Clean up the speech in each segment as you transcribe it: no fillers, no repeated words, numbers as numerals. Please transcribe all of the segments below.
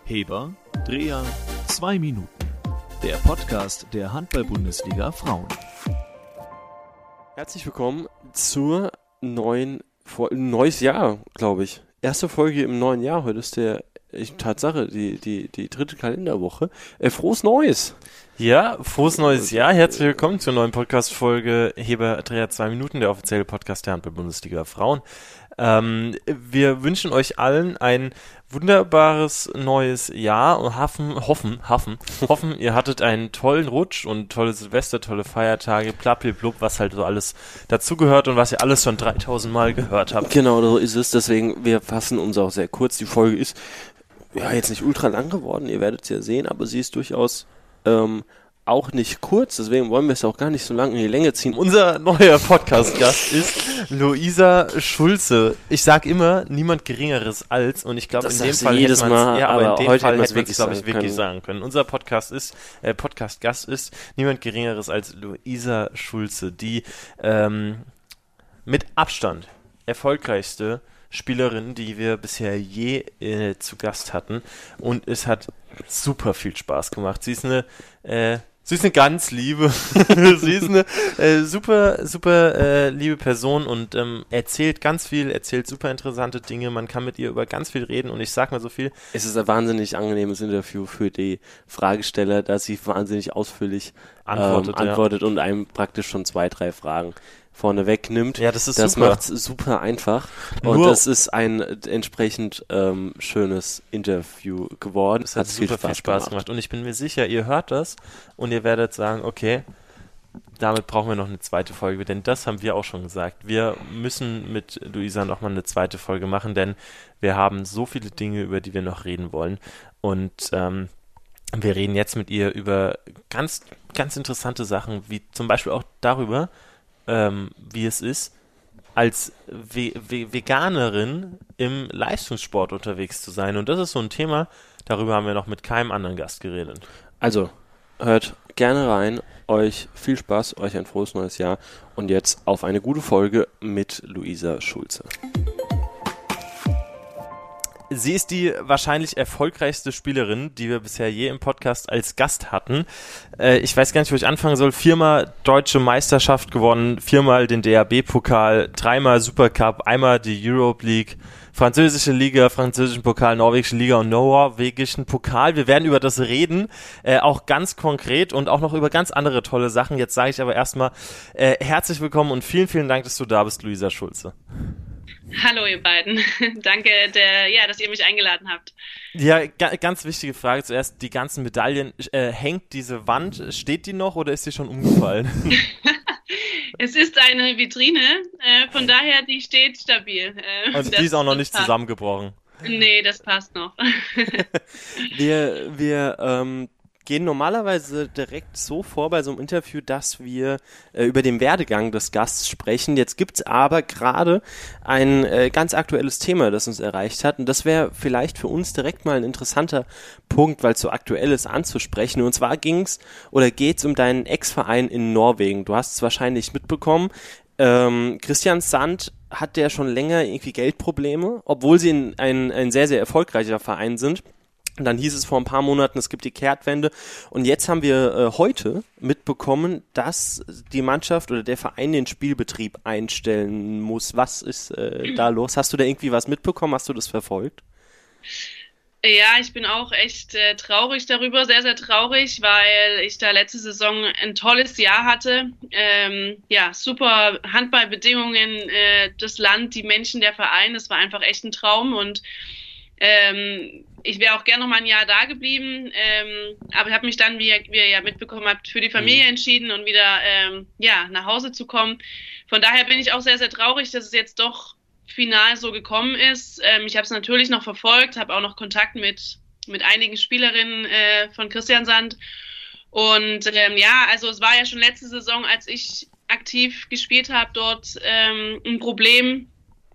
Heber, Dreher, 2 Minuten. Der Podcast der Handball-Bundesliga Frauen. Herzlich willkommen zur neues Jahr, glaube ich. Erste Folge im neuen Jahr. Heute ist die dritte Kalenderwoche. Frohes Neues! Ja, frohes neues Jahr. Herzlich willkommen zur neuen Podcast-Folge Heber, Dreher, 2 Minuten, der offizielle Podcast der Handball-Bundesliga Frauen. Wir wünschen euch allen ein wunderbares neues Jahr und hoffen, ihr hattet einen tollen Rutsch und tolle Silvester, tolle Feiertage, blub, was halt so alles dazugehört und was ihr alles schon 3000 Mal gehört habt. Genau, so ist es. Deswegen, wir fassen uns auch sehr kurz. Die Folge ist jetzt nicht ultra lang geworden, ihr werdet es ja sehen, aber sie ist durchaus auch nicht kurz, deswegen wollen wir es auch gar nicht so lange in die Länge ziehen. Unser neuer Podcast-Gast ist Luisa Schulze. Ich sag immer, niemand Geringeres als, und ich glaube, in dem Fall jedes Mal, aber in dem Fall hätte man es, glaube ich, wirklich sagen können. Unser Podcast-Gast ist niemand Geringeres als Luisa Schulze, die mit Abstand erfolgreichste Spielerin, die wir bisher je zu Gast hatten, und es hat super viel Spaß gemacht. Sie ist eine ganz liebe, sie ist eine super liebe Person und erzählt ganz viel, erzählt super interessante Dinge. Man kann mit ihr über ganz viel reden und ich sag mal so viel. Es ist ein wahnsinnig angenehmes Interview für die Fragesteller, da sie wahnsinnig ausführlich antwortet und einem praktisch schon 2-3 Fragen vorne wegnimmt. Ja, das super. Macht's super einfach. Und das ist ein entsprechend schönes Interview geworden. Es hat super viel Spaß gemacht. Und ich bin mir sicher, ihr hört das und ihr werdet sagen, okay, damit brauchen wir noch eine zweite Folge, denn das haben wir auch schon gesagt. Wir müssen mit Luisa nochmal eine zweite Folge machen, denn wir haben so viele Dinge, über die wir noch reden wollen. Und wir reden jetzt mit ihr über ganz, ganz interessante Sachen, wie zum Beispiel auch darüber, wie es ist, als Veganerin im Leistungssport unterwegs zu sein. Und das ist so ein Thema, darüber haben wir noch mit keinem anderen Gast geredet. Also, hört gerne rein, euch viel Spaß, euch ein frohes neues Jahr und jetzt auf eine gute Folge mit Luisa Schulze. Sie ist die wahrscheinlich erfolgreichste Spielerin, die wir bisher je im Podcast als Gast hatten. Ich weiß gar nicht, wo ich anfangen soll. 4-mal Deutsche Meisterschaft gewonnen, 4-mal den DHB-Pokal, 3-mal Supercup, einmal die Europe League, französische Liga, französischen Pokal, norwegische Liga und norwegischen Pokal. Wir werden über das reden, auch ganz konkret und auch noch über ganz andere tolle Sachen. Jetzt sage ich aber erstmal herzlich willkommen und vielen, vielen Dank, dass du da bist, Luisa Schulze. Hallo ihr beiden, danke, dass ihr mich eingeladen habt. Ja, ganz wichtige Frage zuerst, die ganzen Medaillen, hängt diese Wand, steht die noch oder ist die schon umgefallen? Es ist eine Vitrine, von daher, die steht stabil. Also die ist auch noch nicht zusammengebrochen? Nee, das passt noch. Wir gehen normalerweise direkt so vor bei so einem Interview, dass wir über den Werdegang des Gastes sprechen. Jetzt gibt's aber gerade ein ganz aktuelles Thema, das uns erreicht hat. Und das wäre vielleicht für uns direkt mal ein interessanter Punkt, weil es so aktuell ist, anzusprechen. Und zwar geht's um deinen Ex-Verein in Norwegen. Du hast es wahrscheinlich mitbekommen. Kristiansand hat ja schon länger irgendwie Geldprobleme, obwohl sie ein sehr, sehr erfolgreicher Verein sind. Und dann hieß es vor ein paar Monaten, es gibt die Kehrtwende. Und jetzt haben wir heute mitbekommen, dass die Mannschaft oder der Verein den Spielbetrieb einstellen muss. Was ist da los? Hast du da irgendwie was mitbekommen? Hast du das verfolgt? Ja, ich bin auch echt traurig darüber, sehr, sehr traurig, weil ich da letzte Saison ein tolles Jahr hatte. Super Handballbedingungen, das Land, die Menschen, der Verein, das war einfach echt ein Traum und ich wäre auch gerne noch mal ein Jahr da geblieben, aber ich habe mich dann, wie ihr ja mitbekommen habt, für die Familie entschieden und wieder nach Hause zu kommen. Von daher bin ich auch sehr, sehr traurig, dass es jetzt doch final so gekommen ist. Ich habe es natürlich noch verfolgt, habe auch noch Kontakt mit einigen Spielerinnen von Kristiansand. Und also es war ja schon letzte Saison, als ich aktiv gespielt habe, dort ein Problem.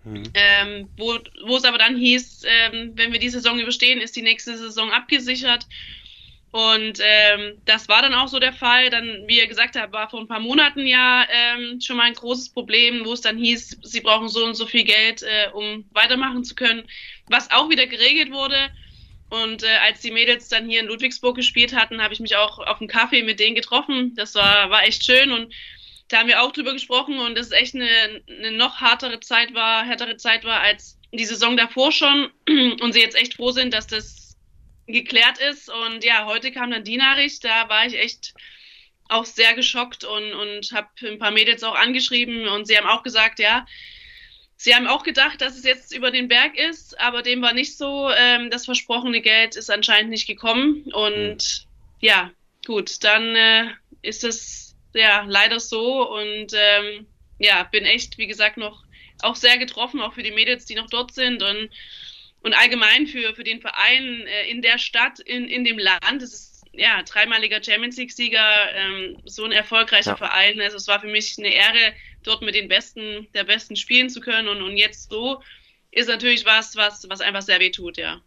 Wo es aber dann hieß, wenn wir die Saison überstehen, ist die nächste Saison abgesichert. Und das war dann auch so der Fall. Dann, wie ihr gesagt habt, war vor ein paar Monaten schon mal ein großes Problem, wo es dann hieß, sie brauchen so und so viel Geld, um weitermachen zu können, was auch wieder geregelt wurde. Und als die Mädels dann hier in Ludwigsburg gespielt hatten, habe ich mich auch auf einen Kaffee mit denen getroffen. Das war echt schön und da haben wir auch drüber gesprochen und das ist echt eine noch härtere Zeit war als die Saison davor schon und sie jetzt echt froh sind, dass das geklärt ist. Und ja, heute kam dann die Nachricht, da war ich echt auch sehr geschockt und habe ein paar Mädels auch angeschrieben und sie haben auch gesagt, ja, sie haben auch gedacht, dass es jetzt über den Berg ist, aber dem war nicht so. Das versprochene Geld ist anscheinend nicht gekommen und ja, gut, dann ist es ja leider so und ja, bin echt, wie gesagt, noch auch sehr getroffen, auch für die Mädels, die noch dort sind und allgemein für den Verein in der Stadt, in dem Land. Es ist ja dreimaliger Champions League-Sieger, so ein erfolgreicher Verein. Also es war für mich eine Ehre, dort mit der Besten spielen zu können und jetzt so ist natürlich was einfach sehr weh tut, ja.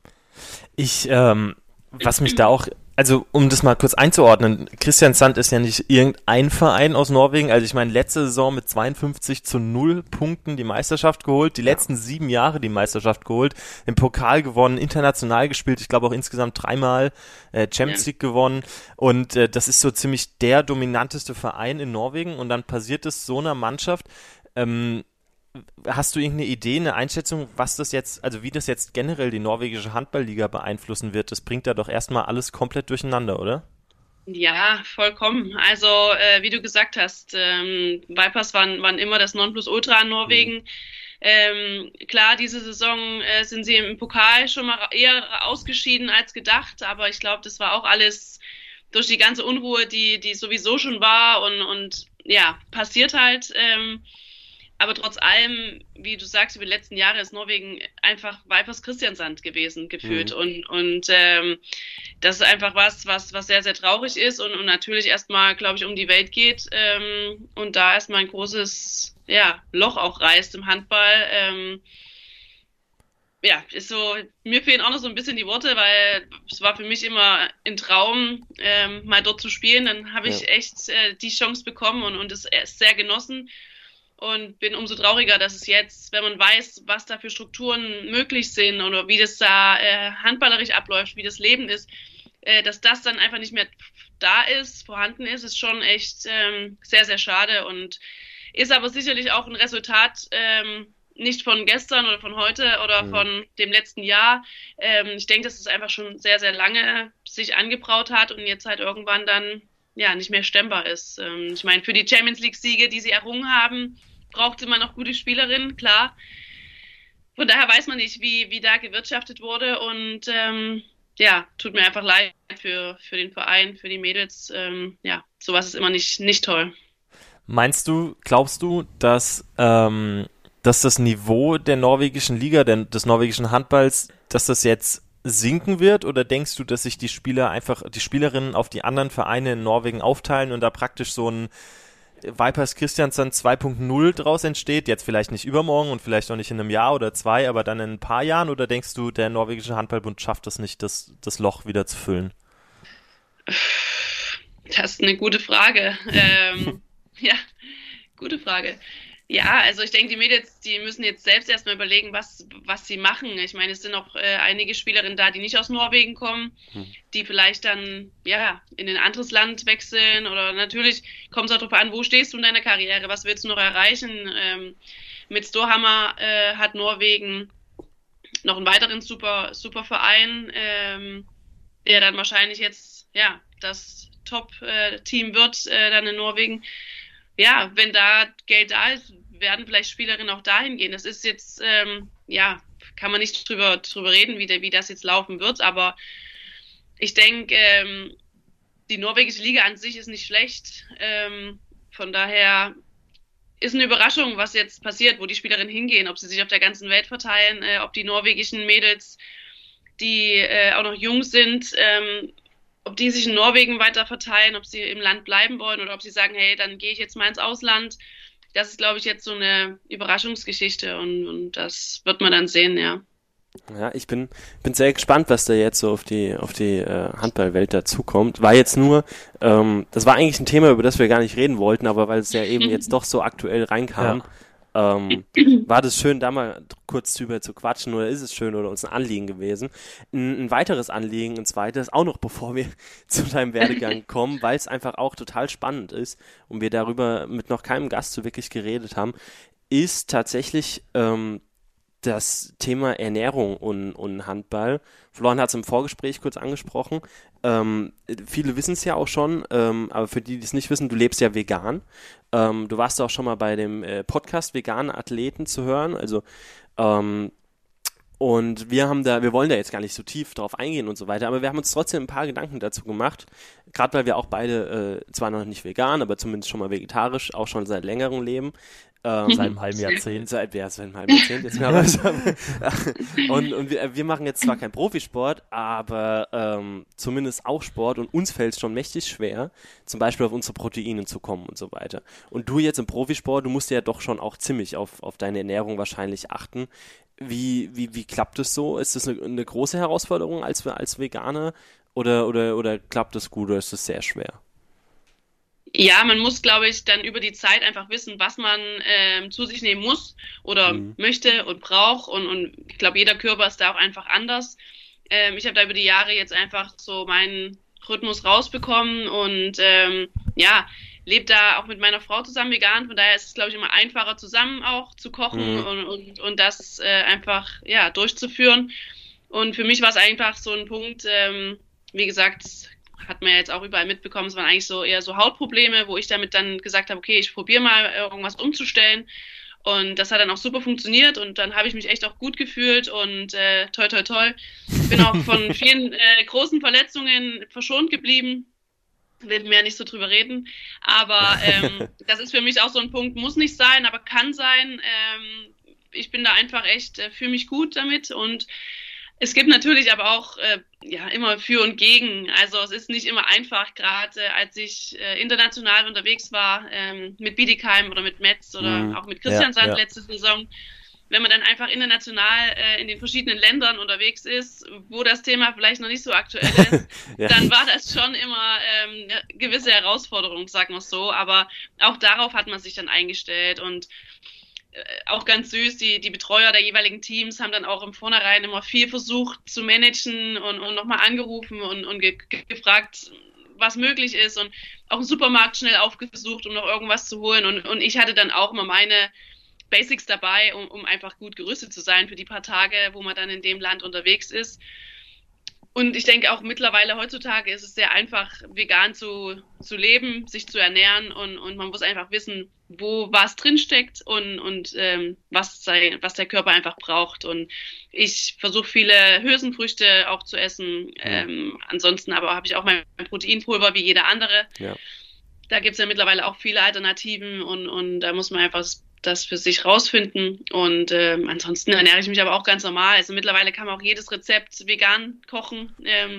Was mich da auch, also um das mal kurz einzuordnen, Kristiansand ist ja nicht irgendein Verein aus Norwegen, also ich meine, letzte Saison mit 52-0 Punkten die Meisterschaft geholt, die letzten 7 Jahre die Meisterschaft geholt, im Pokal gewonnen, international gespielt, ich glaube auch insgesamt 3-mal Champions League gewonnen und das ist so ziemlich der dominanteste Verein in Norwegen und dann passiert es so einer Mannschaft. Hast du irgendeine Idee, eine Einschätzung, was das jetzt, also wie das jetzt generell die norwegische Handballliga beeinflussen wird? Das bringt ja doch erstmal alles komplett durcheinander, oder? Ja, vollkommen. Also, wie du gesagt hast, Vipers waren immer das Nonplusultra in Norwegen. Klar, diese Saison sind sie im Pokal schon mal eher ausgeschieden als gedacht, aber ich glaube, das war auch alles durch die ganze Unruhe, die sowieso schon war und ja, passiert halt. Aber trotz allem, wie du sagst, über die letzten Jahre ist Norwegen einfach Vipers Kristiansand gewesen, gefühlt. Und das ist einfach was sehr, sehr traurig ist und natürlich erstmal, glaube ich, um die Welt geht und da erstmal ein großes Loch auch reißt im Handball. Ist so, mir fehlen auch noch so ein bisschen die Worte, weil es war für mich immer ein Traum, mal dort zu spielen. Dann habe ich echt die Chance bekommen und es sehr genossen. Und bin umso trauriger, dass es jetzt, wenn man weiß, was da für Strukturen möglich sind oder wie das da handballerisch abläuft, wie das Leben ist, dass das dann einfach nicht mehr vorhanden ist schon echt sehr, sehr schade und ist aber sicherlich auch ein Resultat nicht von gestern oder von heute oder von dem letzten Jahr. Ich denke, dass es einfach schon sehr, sehr lange sich angebraut hat und jetzt halt irgendwann dann nicht mehr stemmbar ist. Ich meine, für die Champions League-Siege, die sie errungen haben, braucht es immer noch gute Spielerinnen, klar. Von daher weiß man nicht, wie da gewirtschaftet wurde und tut mir einfach leid für den Verein, für die Mädels. Sowas ist immer nicht toll. Glaubst du, dass das Niveau der norwegischen Liga, des norwegischen Handballs, dass das jetzt sinken wird oder denkst du, dass sich die Spielerinnen auf die anderen Vereine in Norwegen aufteilen und da praktisch so ein Vipers Kristiansand 2.0 draus entsteht, jetzt vielleicht nicht übermorgen und vielleicht auch nicht in einem Jahr oder 2, aber dann in ein paar Jahren oder denkst du, der norwegische Handballbund schafft es nicht, das Loch wieder zu füllen? Das ist eine gute Frage. Gute Frage. Ja, also ich denke, die Mädels, die müssen jetzt selbst erstmal überlegen, was sie machen. Ich meine, es sind auch einige Spielerinnen da, die nicht aus Norwegen kommen, die vielleicht dann in ein anderes Land wechseln oder natürlich kommt es auch darauf an, wo stehst du in deiner Karriere, was willst du noch erreichen. Mit Storhamar hat Norwegen noch einen weiteren super Verein, der dann wahrscheinlich jetzt das Top-Team wird dann in Norwegen. Ja, wenn da Geld da ist, werden vielleicht Spielerinnen auch dahin gehen. Das ist jetzt, kann man nicht drüber reden, wie das jetzt laufen wird, aber ich denke, die norwegische Liga an sich ist nicht schlecht. Von daher ist eine Überraschung, was jetzt passiert, wo die Spielerinnen hingehen, ob sie sich auf der ganzen Welt verteilen, ob die norwegischen Mädels, die auch noch jung sind, ob die sich in Norwegen weiter verteilen, ob sie im Land bleiben wollen oder ob sie sagen, hey, dann gehe ich jetzt mal ins Ausland. Das ist, glaube ich, jetzt so eine Überraschungsgeschichte und das wird man dann sehen, ja. Ja, ich bin sehr gespannt, was da jetzt so auf die Handballwelt dazukommt. War jetzt nur, das war eigentlich ein Thema, über das wir gar nicht reden wollten, aber weil es ja eben jetzt doch so aktuell reinkam, war das schön, da mal kurz drüber zu quatschen, oder ist es schön oder uns ein Anliegen gewesen. Ein weiteres Anliegen, ein zweites, auch noch bevor wir zu deinem Werdegang kommen, weil es einfach auch total spannend ist und wir darüber mit noch keinem Gast so wirklich geredet haben, ist tatsächlich das Thema Ernährung und Handball. Florian hat es im Vorgespräch kurz angesprochen. Viele wissen es ja auch schon, aber für die, die es nicht wissen, du lebst ja vegan. Du warst auch schon mal bei dem Podcast Vegane Athleten zu hören. Also und wir wollen da jetzt gar nicht so tief drauf eingehen und so weiter, aber wir haben uns trotzdem ein paar Gedanken dazu gemacht. Gerade weil wir auch beide zwar noch nicht vegan, aber zumindest schon mal vegetarisch, auch schon seit längerem leben. Seit einem halben Jahrzehnt. Seit einem halben Jahrzehnt jetzt mal was. Und wir machen jetzt zwar keinen Profisport, aber zumindest auch Sport und uns fällt es schon mächtig schwer, zum Beispiel auf unsere Proteine zu kommen und so weiter. Und du jetzt im Profisport, du musst ja doch schon auch ziemlich auf deine Ernährung wahrscheinlich achten. Wie klappt es so? Ist das eine große Herausforderung als Veganer oder klappt das gut oder ist das sehr schwer? Ja, man muss, glaube ich, dann über die Zeit einfach wissen, was man zu sich nehmen muss oder möchte und braucht. Und ich glaube, jeder Körper ist da auch einfach anders. Ich habe da über die Jahre jetzt einfach so meinen Rhythmus rausbekommen und lebe da auch mit meiner Frau zusammen vegan. Von daher ist es, glaube ich, immer einfacher, zusammen auch zu kochen und das einfach durchzuführen. Und für mich war es einfach so ein Punkt, wie gesagt, hat man ja jetzt auch überall mitbekommen, es waren eigentlich so eher so Hautprobleme, wo ich damit dann gesagt habe, okay, ich probiere mal irgendwas umzustellen und das hat dann auch super funktioniert und dann habe ich mich echt auch gut gefühlt und toi toi toi, bin auch von vielen großen Verletzungen verschont geblieben, will mehr nicht so drüber reden, aber das ist für mich auch so ein Punkt, muss nicht sein, aber kann sein, ich bin da einfach echt, fühle mich gut damit und es gibt natürlich aber auch immer für und gegen. Also es ist nicht immer einfach, gerade als ich international unterwegs war mit Bietigheim oder mit Metz oder auch mit Christian Sand letzte Saison. Wenn man dann einfach international in den verschiedenen Ländern unterwegs ist, wo das Thema vielleicht noch nicht so aktuell ist, dann war das schon immer eine gewisse Herausforderung, sagen wir es so. Aber auch darauf hat man sich dann eingestellt und auch ganz süß, die Betreuer der jeweiligen Teams haben dann auch im Vornherein immer viel versucht zu managen und nochmal angerufen und gefragt, was möglich ist und auch im Supermarkt schnell aufgesucht, um noch irgendwas zu holen und ich hatte dann auch immer meine Basics dabei, um einfach gut gerüstet zu sein für die paar Tage, wo man dann in dem Land unterwegs ist. Und ich denke auch mittlerweile heutzutage ist es sehr einfach, vegan zu leben, sich zu ernähren und man muss einfach wissen, wo was drinsteckt und was der Körper einfach braucht. Und ich versuche viele Hülsenfrüchte auch zu essen. Ansonsten aber habe ich auch mein Proteinpulver wie jeder andere. Ja. Da gibt es ja mittlerweile auch viele Alternativen und da muss man einfach das für sich rausfinden und ansonsten ernähre ich mich aber auch ganz normal. Also mittlerweile kann man auch jedes Rezept vegan kochen.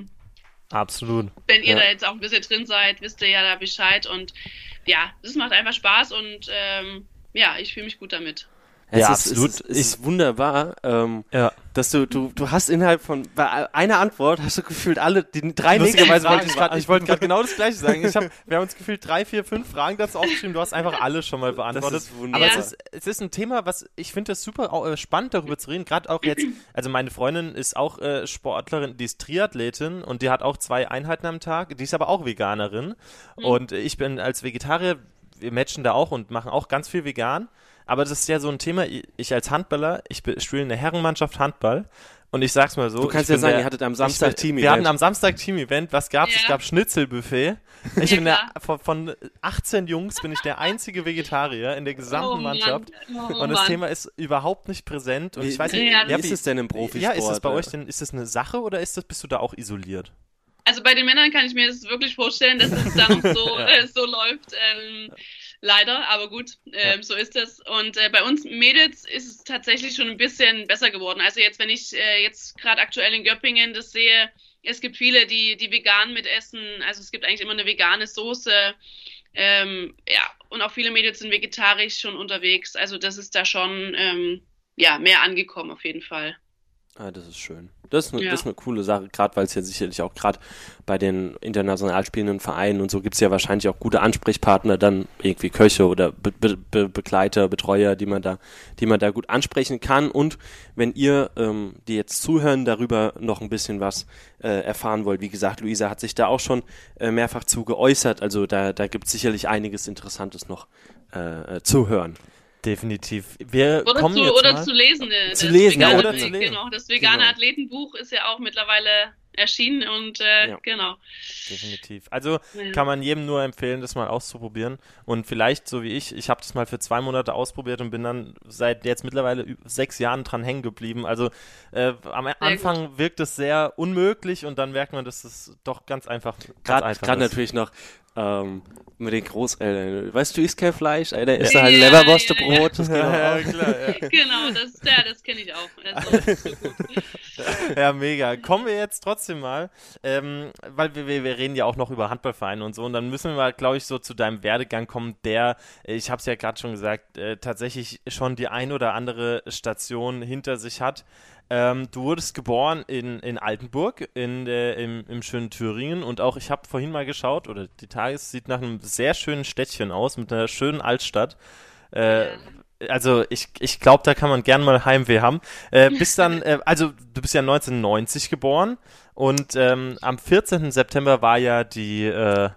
Absolut. Wenn ihr da jetzt auch ein bisschen drin seid, wisst ihr ja da Bescheid und ja, das macht einfach Spaß und ich fühle mich gut damit. Ja, absolut. Es ist wunderbar, dass du hast innerhalb von bei einer Antwort hast du gefühlt alle die drei nächsten Fragen. Ich wollte gerade genau das Gleiche sagen. Wir haben uns gefühlt 3, 4, 5 Fragen dazu aufgeschrieben. Du hast einfach alle schon mal beantwortet. Das ist wunderbar. Aber es ist ein Thema, was ich finde das super spannend darüber zu reden. Gerade auch jetzt, also meine Freundin ist auch Sportlerin, die ist Triathletin und die hat auch 2 Einheiten am Tag. Die ist aber auch Veganerin und ich bin als Vegetarier, wir matchen da auch und machen auch ganz viel vegan. Aber das ist ja so ein Thema, ich als Handballer, ich spiele in der Herrenmannschaft Handball und ich sag's mal so. Du kannst ja sagen, ihr hattet am Samstag Team-Event. Wir hatten am Samstag Team-Event, was gab's? Ja. Es gab Schnitzelbuffet. Von 18 Jungs bin ich der einzige Vegetarier in der gesamten Mannschaft und das Thema ist überhaupt nicht präsent und ich weiß nicht, wie ist es denn im Profisport? Ja, ist es bei euch denn, ist das eine Sache oder bist du da auch isoliert? Also bei den Männern kann ich mir das wirklich vorstellen, dass es da noch so läuft. Leider, aber gut, so ist es. Und bei uns Mädels ist es tatsächlich schon ein bisschen besser geworden. Also jetzt, wenn ich jetzt gerade aktuell in Göppingen das sehe, es gibt viele, die vegan mitessen. Also es gibt eigentlich immer eine vegane Soße. Und auch viele Mädels sind vegetarisch schon unterwegs. Also das ist da schon mehr angekommen auf jeden Fall. Ah, das ist schön. Das ist eine coole Sache, gerade weil es ja sicherlich auch gerade bei den international spielenden Vereinen und so gibt es ja wahrscheinlich auch gute Ansprechpartner, dann irgendwie Köche oder Begleiter, Betreuer, die man da gut ansprechen kann. Und wenn ihr, die jetzt zuhören, darüber noch ein bisschen was erfahren wollt, wie gesagt, Luisa hat sich da auch schon mehrfach zu geäußert, also da gibt es sicherlich einiges Interessantes noch zu hören. Definitiv. Zu lesen. Zu lesen, Genau, das vegane Athletenbuch ist ja auch mittlerweile erschienen und genau. Definitiv. Also kann man jedem nur empfehlen, das mal auszuprobieren und vielleicht, so wie ich habe das mal für 2 Monate ausprobiert und bin dann seit jetzt mittlerweile 6 Jahren dran hängen geblieben. Also am Anfang wirkt es sehr unmöglich und dann merkt man, dass es doch ganz einfach Gerade natürlich noch mit den Großeltern. Weißt du, isst kein Fleisch? Einer isst halt Leberwurstbrot. Ja, klar. Ja. Genau, das kenne ich auch. Also, das ist so gut. Ja, mega. Kommen wir jetzt trotzdem mal, weil wir reden ja auch noch über Handballvereine und so und dann müssen wir mal, glaube ich, so zu deinem Werdegang kommen, der, ich habe es ja gerade schon gesagt, tatsächlich schon die ein oder andere Station hinter sich hat. Du wurdest geboren in Altenburg, im schönen Thüringen und auch, ich habe vorhin mal geschaut, oder die Tages sieht nach einem sehr schönen Städtchen aus, mit einer schönen Altstadt. Also ich glaube, da kann man gern mal Heimweh haben. Also du bist ja 1990 geboren und am 14. September war ja die...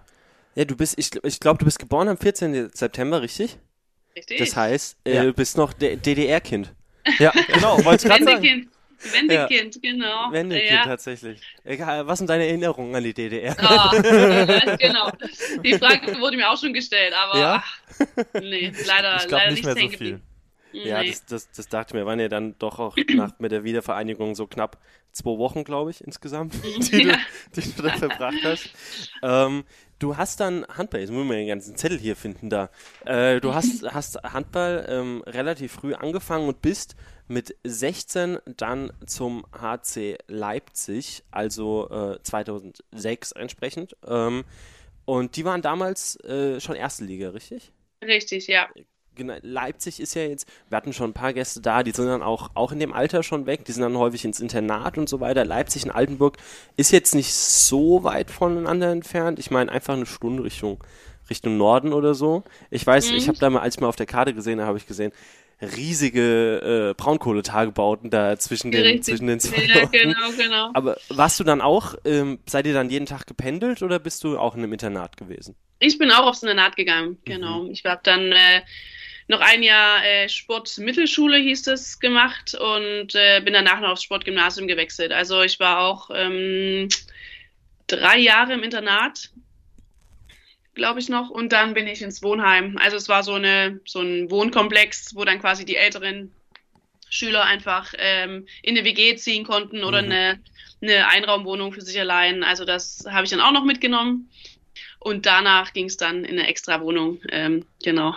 ich glaube, du bist geboren am 14. September, richtig? Richtig. Das heißt, du bist noch DDR-Kind. Ja, genau, wollte ich gerade sagen. Wendekind, genau. Wendekind, tatsächlich. Egal, was sind deine Erinnerungen an die DDR? Genau. Die Frage wurde mir auch schon gestellt, aber nee, leider nicht mehr so viel. Ja, nee. das dachte ich mir, waren ja dann doch auch mit der Wiedervereinigung so knapp 2 Wochen, glaube ich, insgesamt, die du da verbracht hast. Du hast dann Handball, jetzt müssen wir den ganzen Zettel hier finden da. Du hast Handball relativ früh angefangen und bist mit 16 dann zum HC Leipzig, also 2006 entsprechend. Und die waren damals schon erste Liga, richtig? Richtig, ja. Genau, Leipzig ist ja jetzt, wir hatten schon ein paar Gäste da, die sind dann auch in dem Alter schon weg, die sind dann häufig ins Internat und so weiter. Leipzig und Altenburg ist jetzt nicht so weit voneinander entfernt. Ich meine, einfach eine Stunde Richtung Norden oder so. Ich weiß, ich habe da mal, als ich mal auf der Karte gesehen habe, ich gesehen, riesige Braunkohletagebauten da zwischen den zwei Ja, Orten. genau. Aber warst du dann auch, seid ihr dann jeden Tag gependelt oder bist du auch in einem Internat gewesen? Ich bin auch aufs Internat gegangen, genau. Ich habe dann noch ein Jahr Sportmittelschule hieß es gemacht und bin danach noch aufs Sportgymnasium gewechselt. Also ich war auch 3 Jahre im Internat, glaube ich noch, und dann bin ich ins Wohnheim. Also es war so ein Wohnkomplex, wo dann quasi die älteren Schüler einfach in eine WG ziehen konnten oder eine Einraumwohnung für sich allein. Also das habe ich dann auch noch mitgenommen. Und danach ging es dann in eine extra Wohnung, genau.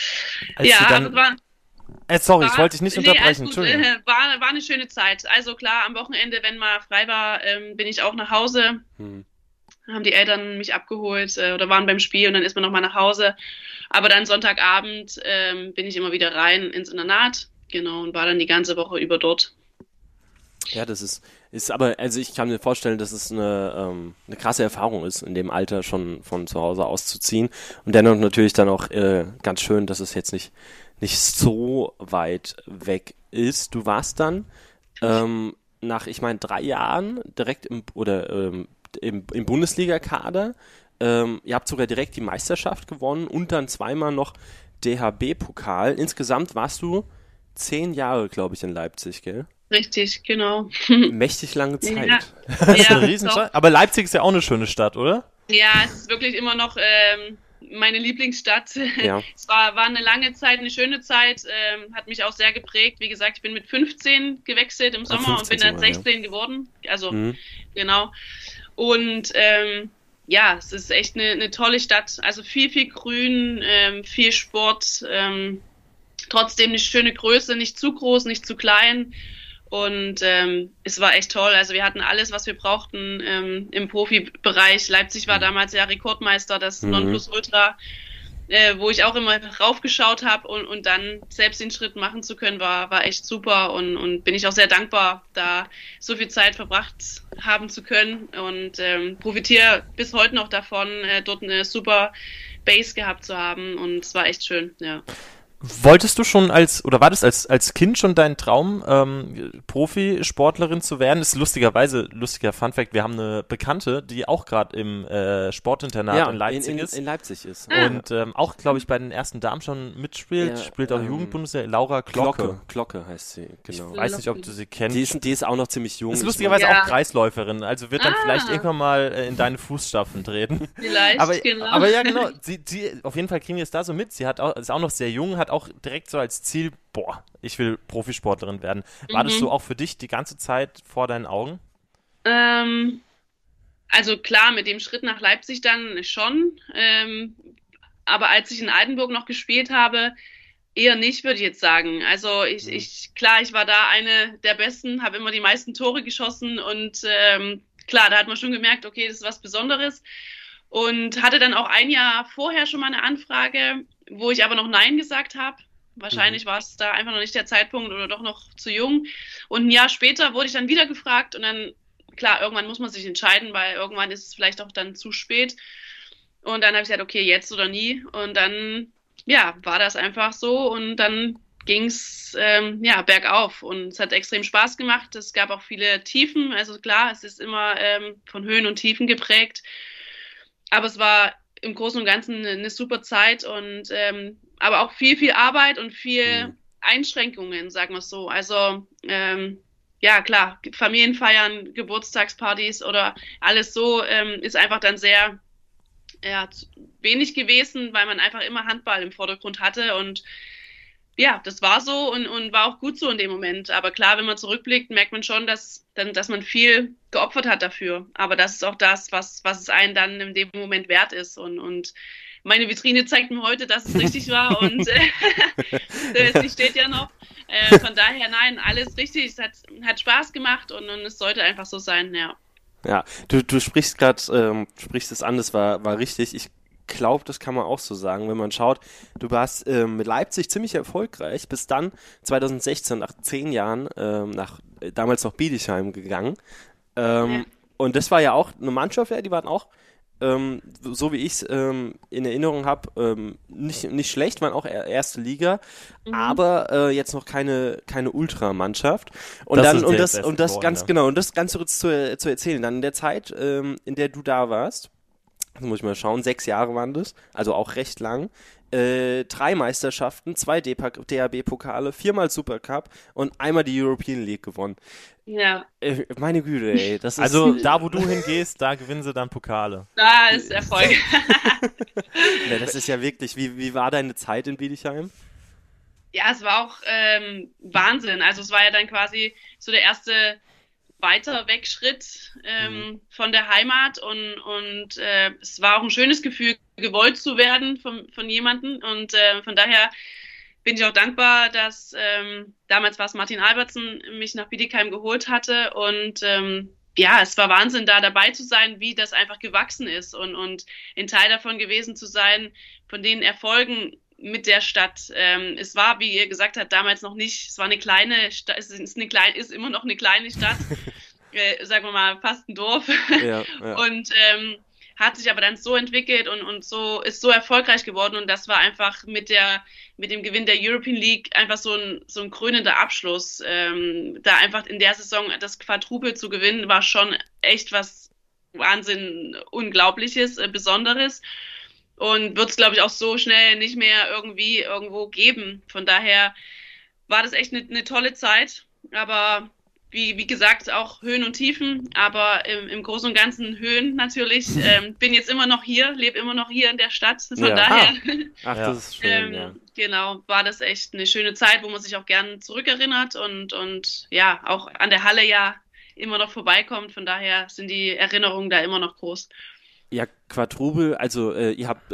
Sorry, ich wollte dich nicht unterbrechen, Entschuldigung. War eine schöne Zeit. Also klar, am Wochenende, wenn mal frei war, bin ich auch nach Hause. Haben die Eltern mich abgeholt oder waren beim Spiel und dann ist man nochmal nach Hause. Aber dann Sonntagabend bin ich immer wieder rein ins Internat, genau, und war dann die ganze Woche über dort. Ja, das ist aber, also ich kann mir vorstellen, dass es eine krasse Erfahrung ist, in dem Alter schon von zu Hause auszuziehen. Und dennoch natürlich dann auch ganz schön, dass es jetzt nicht so weit weg ist. Du warst dann nach, ich meine, 3 Jahren direkt im Bundesliga-Kader. Ihr habt sogar direkt die Meisterschaft gewonnen und dann 2-mal noch DHB-Pokal. Insgesamt warst du 10 Jahre, glaube ich, in Leipzig, gell? Richtig, genau. Mächtig lange Zeit. Ja. Das ist eine Riesenstadt. Aber Leipzig ist ja auch eine schöne Stadt, oder? Ja, es ist wirklich immer noch meine Lieblingsstadt. Ja. Es war eine lange Zeit, eine schöne Zeit, hat mich auch sehr geprägt. Wie gesagt, ich bin mit 15 gewechselt im Sommer und bin dann 16 geworden. Also, genau. Und es ist echt eine tolle Stadt. Also viel, viel Grün, viel Sport, trotzdem eine schöne Größe, nicht zu groß, nicht zu klein. Und es war echt toll. Also wir hatten alles, was wir brauchten im Profibereich. Leipzig war damals ja Rekordmeister, das Nonplusultra. wo ich auch immer raufgeschaut habe und dann selbst den Schritt machen zu können, war echt super und bin ich auch sehr dankbar, da so viel Zeit verbracht haben zu können und profitiere bis heute noch davon, dort eine super Base gehabt zu haben und es war echt schön, ja. Wolltest du schon war das als Kind schon dein Traum, Profisportlerin zu werden? Das ist lustiger Funfact, wir haben eine Bekannte, die auch gerade im Sportinternat in Leipzig ist. In Leipzig ist. Und auch, glaube ich, bei den ersten Damen schon mitspielt, spielt auch Jugendbundesliga, Laura Glocke. Glocke heißt sie, genau. Ich weiß nicht, ob du sie kennst. Die ist auch noch ziemlich jung. Ist lustigerweise auch Kreisläuferin, also wird dann vielleicht irgendwann mal in deine Fußstapfen treten. Vielleicht, genau. Aber ja, genau, sie, auf jeden Fall kriegen wir es da so mit. Sie ist auch noch sehr jung, hat auch direkt so als Ziel, ich will Profisportlerin werden. War das so auch für dich die ganze Zeit vor deinen Augen? Also klar, mit dem Schritt nach Leipzig dann schon. Aber als ich in Altenburg noch gespielt habe, eher nicht, würde ich jetzt sagen. Also ich war da eine der Besten, habe immer die meisten Tore geschossen und klar, da hat man schon gemerkt, okay, das ist was Besonderes. Und hatte dann auch ein Jahr vorher schon mal eine Anfrage, wo ich aber noch Nein gesagt habe. Wahrscheinlich war es da einfach noch nicht der Zeitpunkt oder doch noch zu jung. Und ein Jahr später wurde ich dann wieder gefragt und dann, klar, irgendwann muss man sich entscheiden, weil irgendwann ist es vielleicht auch dann zu spät. Und dann habe ich gesagt, okay, jetzt oder nie. Und dann, war das einfach so und dann ging's bergauf und es hat extrem Spaß gemacht. Es gab auch viele Tiefen, also klar, es ist immer von Höhen und Tiefen geprägt. Aber es war im Großen und Ganzen eine super Zeit und aber auch viel Arbeit und viel Einschränkungen, sagen wir es so. Also klar, Familienfeiern, Geburtstagspartys oder alles so ist einfach dann sehr wenig gewesen, weil man einfach immer Handball im Vordergrund hatte und ja, das war so und war auch gut so in dem Moment. Aber klar, wenn man zurückblickt, merkt man schon, dass man viel geopfert hat dafür. Aber das ist auch das, was es einen dann in dem Moment wert ist. Und meine Vitrine zeigt mir heute, dass es richtig war und sie steht ja noch. Von daher, nein, alles richtig. Es hat Spaß gemacht und es sollte einfach so sein, ja. Ja, du sprichst gerade, sprichst es an, das war richtig. Ich glaube, das kann man auch so sagen, wenn man schaut, du warst mit Leipzig ziemlich erfolgreich, bis dann 2016 nach 10 Jahren nach damals noch Bietigheim gegangen. Und das war ja auch eine Mannschaft, die waren auch, so wie ich es in Erinnerung habe, nicht schlecht, waren auch erste Liga, aber jetzt noch keine Ultramannschaft. Und das Ganze zu erzählen. Dann in der Zeit, in der du da warst, muss ich mal schauen, 6 Jahre waren das, also auch recht lang. 3 Meisterschaften, 2 DHB-Pokale, 4-mal Supercup und einmal die European League gewonnen. Ja. Meine Güte, ey. Das ist also da, wo du hingehst, da gewinnen sie dann Pokale. Da ist Erfolg. Ja, das ist ja wirklich, wie war deine Zeit in Bietigheim? Ja, es war auch Wahnsinn. Also es war ja dann quasi so der erste weiter Wegschritt von der Heimat und es war auch ein schönes Gefühl, gewollt zu werden von jemandem und von daher bin ich auch dankbar, dass damals war es Martin Albertsen, mich nach Bietigheim geholt hatte und es war Wahnsinn, da dabei zu sein, wie das einfach gewachsen ist und ein Teil davon gewesen zu sein, von den Erfolgen mit der Stadt. Es war, wie ihr gesagt habt, damals noch nicht, es war eine kleine Stadt, ist immer noch eine kleine Stadt, sagen wir mal fast ein Dorf. Ja. Und hat sich aber dann so entwickelt und so ist so erfolgreich geworden und das war einfach mit dem Gewinn der European League einfach so ein krönender Abschluss. Da einfach in der Saison das Quadruple zu gewinnen, war schon echt was Wahnsinn Unglaubliches, Besonderes. Und wird es, glaube ich, auch so schnell nicht mehr irgendwo geben. Von daher war das echt eine tolle Zeit. Aber wie gesagt, auch Höhen und Tiefen. Aber im Großen und Ganzen Höhen natürlich. Bin jetzt immer noch hier, lebe immer noch hier in der Stadt. Von daher. Das ist schön, ja. Genau, war das echt eine schöne Zeit, wo man sich auch gern zurückerinnert und ja, auch an der Halle ja immer noch vorbeikommt. Von daher sind die Erinnerungen da immer noch groß. Ja, Quadruple, also ihr habt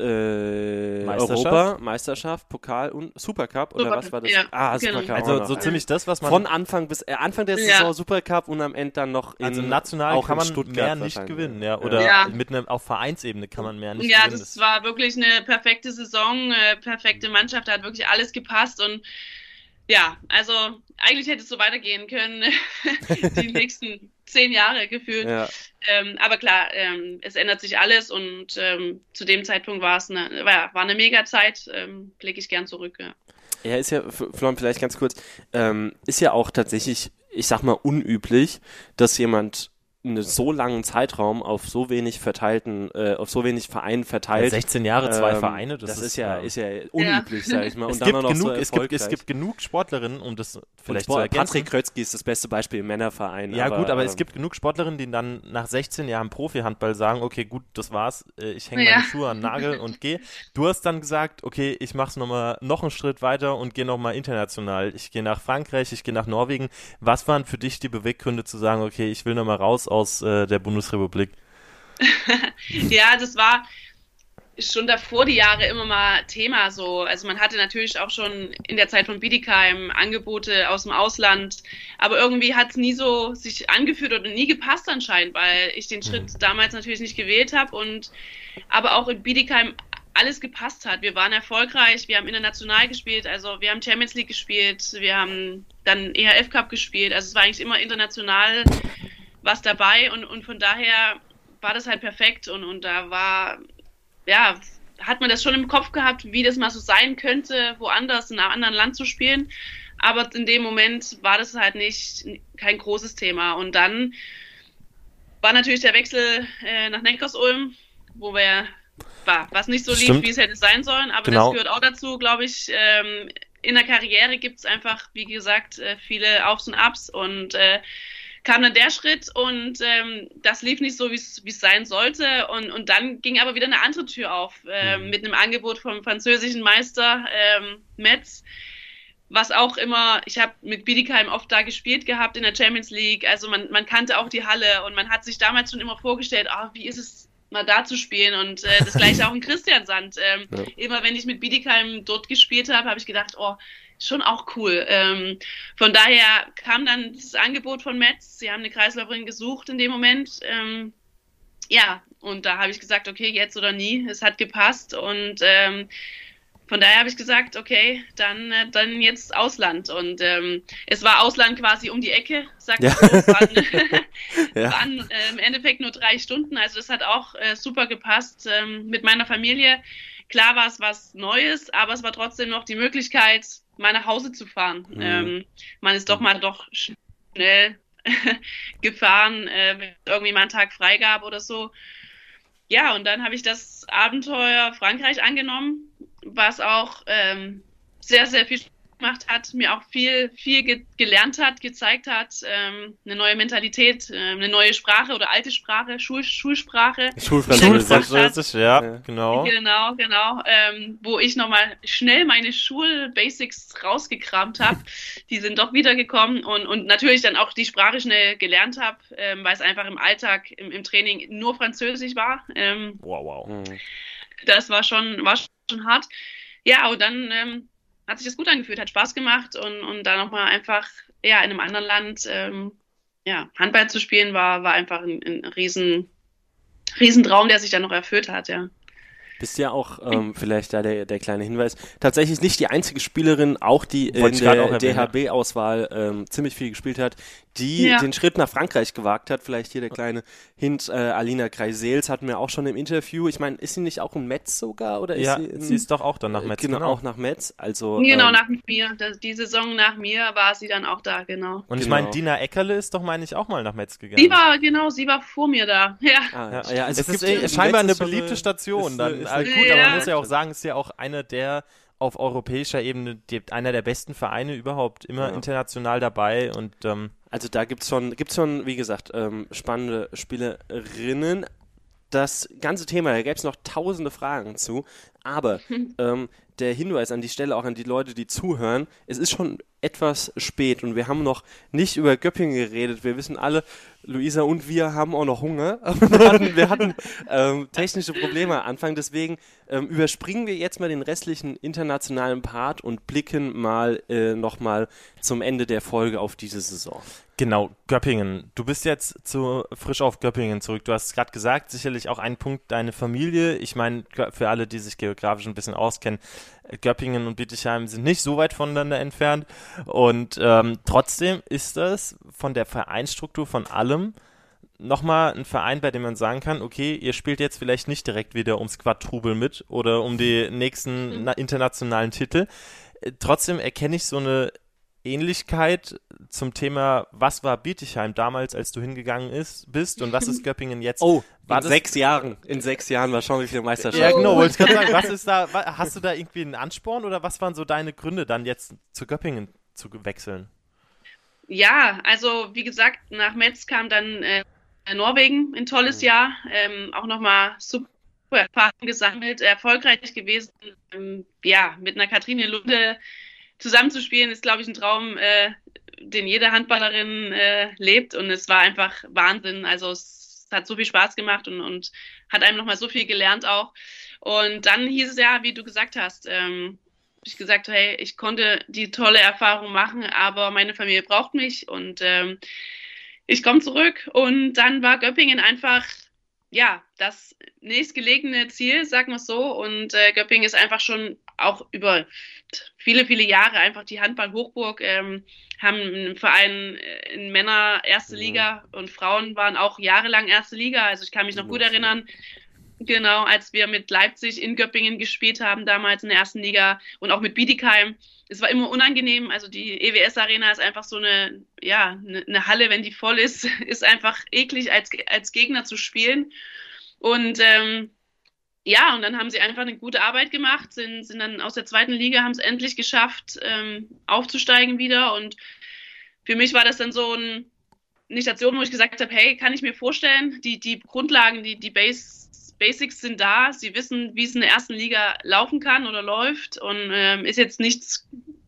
Meisterschaft, Pokal und Supercup, oder was war das? Ja, Supercup. Also so ziemlich das, was man... Von Anfang bis Anfang der Saison Supercup und am Ende dann noch also national auch kann man Stuttgart mehr nicht gewinnen, ja. Oder auf Vereinsebene kann man mehr nicht gewinnen. Ja, das war wirklich eine perfekte Saison, perfekte Mannschaft, da hat wirklich alles gepasst und ja, also eigentlich hätte es so weitergehen können, die nächsten 10 Jahre gefühlt. Ja. Aber klar, es ändert sich alles und zu dem Zeitpunkt war eine Mega-Zeit, blicke ich gern zurück. Ja. Ja, ist ja, Florian, vielleicht ganz kurz, ist ja auch tatsächlich, ich sag mal, unüblich, dass jemand einen so langen Zeitraum auf so wenig Vereinen verteilt. 16 Jahre, 2 Vereine, das ist ja unüblich, sag ich mal. Und dann noch so es gibt genug Sportlerinnen, um das vielleicht zu ergänzen. Patrick Krötzky ist das beste Beispiel im Männerverein. Ja, aber es gibt genug Sportlerinnen, die dann nach 16 Jahren Profi-Handball sagen, okay, gut, das war's, ich hänge meine Schuhe an den Nagel und gehe. Du hast dann gesagt, okay, ich mach's noch einen Schritt weiter und gehe nochmal international. Ich gehe nach Frankreich, ich gehe nach Norwegen. Was waren für dich die Beweggründe zu sagen, okay, ich will nochmal raus aus der Bundesrepublik? Ja, das war schon davor die Jahre immer mal Thema so. Also man hatte natürlich auch schon in der Zeit von Bietigheim Angebote aus dem Ausland, aber irgendwie hat es nie so sich angefühlt oder nie gepasst anscheinend, weil ich den Schritt damals natürlich nicht gewählt habe und aber auch in Bietigheim alles gepasst hat. Wir waren erfolgreich, wir haben international gespielt, also wir haben Champions League gespielt, wir haben dann EHF Cup gespielt, also es war eigentlich immer international was dabei und von daher war das halt perfekt und da hat man das schon im Kopf gehabt, wie das mal so sein könnte, woanders in einem anderen Land zu spielen, aber in dem Moment war das halt kein großes Thema und dann war natürlich der Wechsel nach Neckarsulm, was nicht so lief, wie es hätte sein sollen, aber das gehört auch dazu, glaube ich. In der Karriere gibt es einfach, wie gesagt, viele Aufs und Abs und kam dann der Schritt und das lief nicht so, wie es sein sollte und dann ging aber wieder eine andere Tür auf mit einem Angebot vom französischen Meister Metz, was auch immer, ich habe mit Bietigheim oft da gespielt gehabt in der Champions League, also man kannte auch die Halle und man hat sich damals schon immer vorgestellt, wie ist es mal da zu spielen und das gleiche auch in Christiansand. Immer wenn ich mit Bietigheim dort gespielt habe, habe ich gedacht, schon auch cool. Von daher kam dann das Angebot von Metz. Sie haben eine Kreisläuferin gesucht in dem Moment. Und da habe ich gesagt, okay, jetzt oder nie. Es hat gepasst und von daher habe ich gesagt, okay, dann jetzt Ausland. Und es war Ausland quasi um die Ecke, sagt man. Es waren im Endeffekt nur 3 Stunden. Also das hat auch super gepasst mit meiner Familie. Klar war es was Neues, aber es war trotzdem noch die Möglichkeit, mal nach Hause zu fahren. Man ist doch schnell gefahren, wenn es irgendwie mal einen Tag frei gab oder so. Ja, und dann habe ich das Abenteuer Frankreich angenommen, was auch sehr, sehr viel gemacht hat, mir auch viel gelernt hat, gezeigt hat, eine neue Mentalität, eine neue Sprache oder alte Sprache, Schulsprache. Schulfranzösisch, ja, genau. Genau, wo ich nochmal schnell meine Schulbasics rausgekramt habe. Die sind doch wiedergekommen und natürlich dann auch die Sprache schnell gelernt habe, weil es einfach im Alltag, im Training nur Französisch war. Wow. Das war schon hart. Ja, und dann hat sich das gut angefühlt, hat Spaß gemacht und dann nochmal einfach in einem anderen Land Handball zu spielen, war einfach ein Riesentraum, der sich dann noch erfüllt hat, ja. Bist ja auch, vielleicht da der kleine Hinweis, tatsächlich nicht die einzige Spielerin, auch die in der DHB-Auswahl ziemlich viel gespielt hat, die den Schritt nach Frankreich gewagt hat. Vielleicht hier der kleine Hint, Alina Kreisels hatten wir auch schon im Interview. Ich meine, ist sie nicht auch in Metz sogar? Oder ist sie ist doch auch dann nach Metz. Genau, auch nach Metz. Also, genau, nach mir. Die Saison nach mir war sie dann auch da, genau. Und ich meine, Dina Eckerle ist doch, meine ich, auch mal nach Metz gegangen. Sie war vor mir da. Ja. Also es ist scheinbar eine beliebte Station. Dann gut, aber man muss ja auch sagen, es ist ja auch eine der auf europäischer Ebene einer der besten Vereine überhaupt, immer international dabei und also da gibt's schon, wie gesagt, spannende Spielerinnen. Das ganze Thema, da gäbe es noch tausende Fragen zu, aber der Hinweis an die Stelle, auch an die Leute, die zuhören, es ist schon etwas spät und wir haben noch nicht über Göppingen geredet. Wir wissen alle, Luisa und wir haben auch noch Hunger. Wir hatten technische Probleme am Anfang, deswegen überspringen wir jetzt mal den restlichen internationalen Part und blicken mal nochmal zum Ende der Folge auf diese Saison. Genau, Göppingen. Du bist jetzt frisch auf Göppingen zurück. Du hast es gerade gesagt, sicherlich auch ein Punkt deine Familie. Ich meine, für alle, die sich geografisch ein bisschen auskennen, Göppingen und Bietigheim sind nicht so weit voneinander entfernt. Und trotzdem ist das von der Vereinsstruktur von allem nochmal ein Verein, bei dem man sagen kann, okay, ihr spielt jetzt vielleicht nicht direkt wieder ums Quadrubel mit oder um die nächsten internationalen Titel. Trotzdem erkenne ich so eine Ähnlichkeit zum Thema, was war Bietigheim damals, als du hingegangen bist und was ist Göppingen jetzt? Oh, in 6 Jahren. In 6 Jahren mal schauen, wie viele Meisterschaften. Ja, genau, wollte ich gerade sagen, was ist da, hast du da irgendwie einen Ansporn oder was waren so deine Gründe, dann jetzt zu Göppingen zu wechseln? Ja, also wie gesagt, nach Metz kam dann Norwegen, ein tolles Jahr, auch nochmal super Erfahrung gesammelt, erfolgreich gewesen, mit einer Kathrine Lunde zusammenzuspielen, ist, glaube ich, ein Traum, den jede Handballerin lebt und es war einfach Wahnsinn. Also es hat so viel Spaß gemacht und hat einem nochmal so viel gelernt auch. Und dann hieß es ja, wie du gesagt hast, ich gesagt, hey, ich konnte die tolle Erfahrung machen, aber meine Familie braucht mich und ich komme zurück und dann war Göppingen einfach das nächstgelegene Ziel, sagen wir es so. Und Göppingen ist einfach schon auch über viele, viele Jahre einfach die Handball-Hochburg, haben einen Verein in Männer erste Liga und Frauen waren auch jahrelang erste Liga. Also ich kann mich noch gut erinnern, genau, als wir mit Leipzig in Göppingen gespielt haben, damals in der ersten Liga und auch mit Bietigheim. Es war immer unangenehm, also die EWS-Arena ist einfach so eine Halle, wenn die voll ist, ist einfach eklig als Gegner zu spielen. Und und dann haben sie einfach eine gute Arbeit gemacht, sind dann aus der zweiten Liga, haben es endlich geschafft, aufzusteigen wieder. Und für mich war das dann so eine Station, wo ich gesagt habe, hey, kann ich mir vorstellen, die Grundlagen, die Basics sind da, sie wissen, wie es in der ersten Liga laufen kann oder läuft und ist jetzt nichts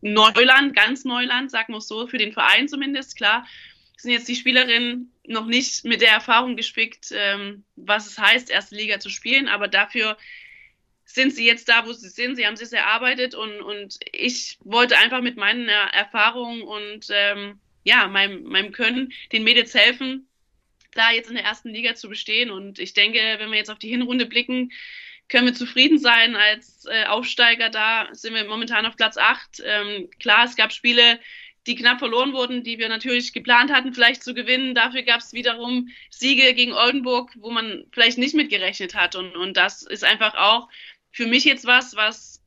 ganz Neuland, sagen wir es so, für den Verein zumindest, klar, sind jetzt die Spielerinnen noch nicht mit der Erfahrung gespickt, was es heißt, erste Liga zu spielen, aber dafür sind sie jetzt da, wo sie sind, sie haben sich erarbeitet und ich wollte einfach mit meiner Erfahrung und meinem Können den Mädels helfen, da jetzt in der ersten Liga zu bestehen. Und ich denke, wenn wir jetzt auf die Hinrunde blicken, können wir zufrieden sein als Aufsteiger. Da sind wir momentan auf Platz 8. Klar, es gab Spiele, die knapp verloren wurden, die wir natürlich geplant hatten, vielleicht zu gewinnen. Dafür gab es wiederum Siege gegen Oldenburg, wo man vielleicht nicht mit gerechnet hat. Und das ist einfach auch für mich jetzt was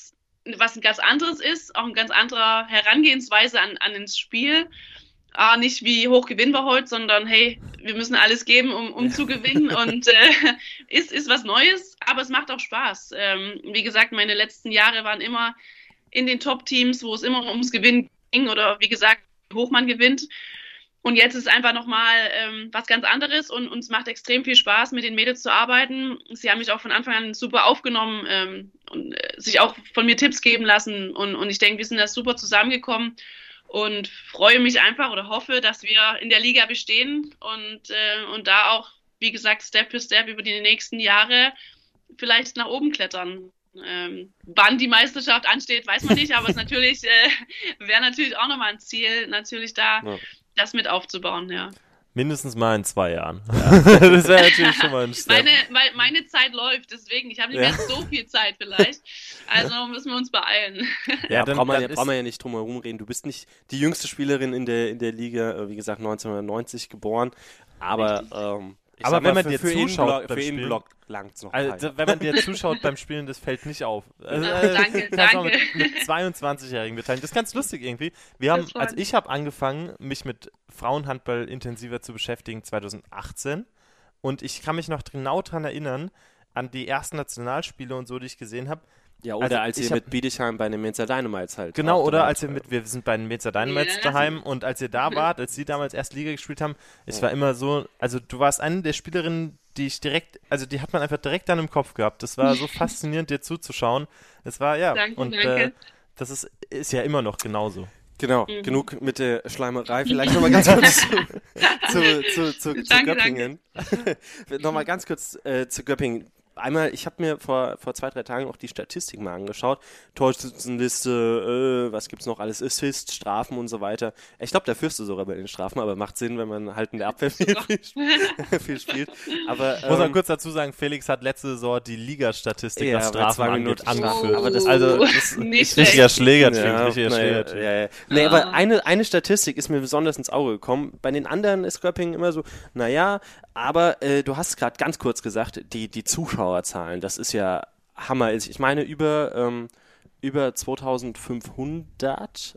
ein ganz anderes ist, auch eine ganz andere Herangehensweise an ins Spiel. Nicht wie hoch gewinnen wir heute, sondern hey, wir müssen alles geben, um zu gewinnen und ist was Neues, aber es macht auch Spaß. Wie gesagt, meine letzten Jahre waren immer in den Top-Teams, wo es immer ums Gewinnen ging oder wie gesagt, hoch man gewinnt. Und jetzt ist einfach nochmal was ganz anderes und uns macht extrem viel Spaß, mit den Mädels zu arbeiten. Sie haben mich auch von Anfang an super aufgenommen und sich auch von mir Tipps geben lassen und ich denke, wir sind da super zusammengekommen. Und freue mich einfach oder hoffe, dass wir in der Liga bestehen und da auch, wie gesagt, Step für Step über die nächsten Jahre vielleicht nach oben klettern. Wann die Meisterschaft ansteht, weiß man nicht, aber es natürlich wäre natürlich auch nochmal ein Ziel, natürlich da das mit aufzubauen, ja. Mindestens mal in 2 Jahren. Ja. Das wäre natürlich schon mal ein Step. Meine Zeit läuft, deswegen, ich habe nicht mehr so viel Zeit vielleicht. Also müssen wir uns beeilen. Ja, brauchen wir ja nicht drum herum reden. Du bist nicht die jüngste Spielerin in der Liga, wie gesagt 1990 geboren, aber aber wenn man dir zuschaut für Innenblock langt's noch. Also, wenn man dir zuschaut beim Spielen, das fällt nicht auf. Also, danke. Mit 22-Jährigen beteiligen. Das ist ganz lustig irgendwie. Ich habe angefangen, mich mit Frauenhandball intensiver zu beschäftigen 2018 und ich kann mich noch genau daran erinnern, an die ersten Nationalspiele und so, die ich gesehen habe. Ja, oder als ihr mit Bietigheim bei den Mainzer Dynamites halt. Genau, oder als wir sind bei den Mainzer Dynamites daheim und als ihr da wart, als sie damals erst Liga gespielt haben, es war immer so, also du warst eine der Spielerinnen, die hat man einfach direkt dann im Kopf gehabt. Das war so faszinierend, dir zuzuschauen. Das war, ja, danke. Das ist ja immer noch genauso. Genau, genug mit der Schleimerei. Vielleicht nochmal ganz kurz zu Göppingen. Nochmal ganz kurz zu Göppingen. Einmal, ich habe mir vor 2-3 Tagen auch die Statistik mal angeschaut. Torschützenliste, was gibt's noch alles? Assists, Strafen und so weiter. Ich glaube, der führste sogar bei den Strafen, aber macht Sinn, wenn man halt in der Abwehr viel spielt. Aber, muss man kurz dazu sagen, Felix hat letzte Saison die Liga-Statistik, was Strafen angeht, angeführt. Aber das ist nicht richtiger Schlägertyp. Nee, aber eine Statistik ist mir besonders ins Auge gekommen. Bei den anderen ist Göppingen immer so, naja, aber du hast gerade ganz kurz gesagt, die Zuschauerzahlen, das ist ja Hammer. Ich meine über 2500